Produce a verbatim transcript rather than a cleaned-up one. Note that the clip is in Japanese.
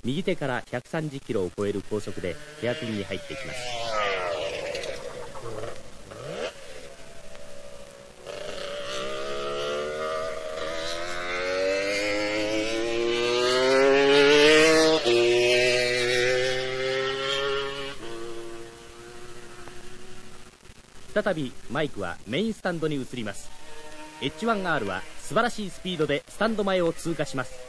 右手からひゃくさんじゅっキロを超える高速でヘアピンに入っていきます。再びマイクはメインスタンドに移ります。 エイチワンアール は素晴らしいスピードでスタンド前を通過します。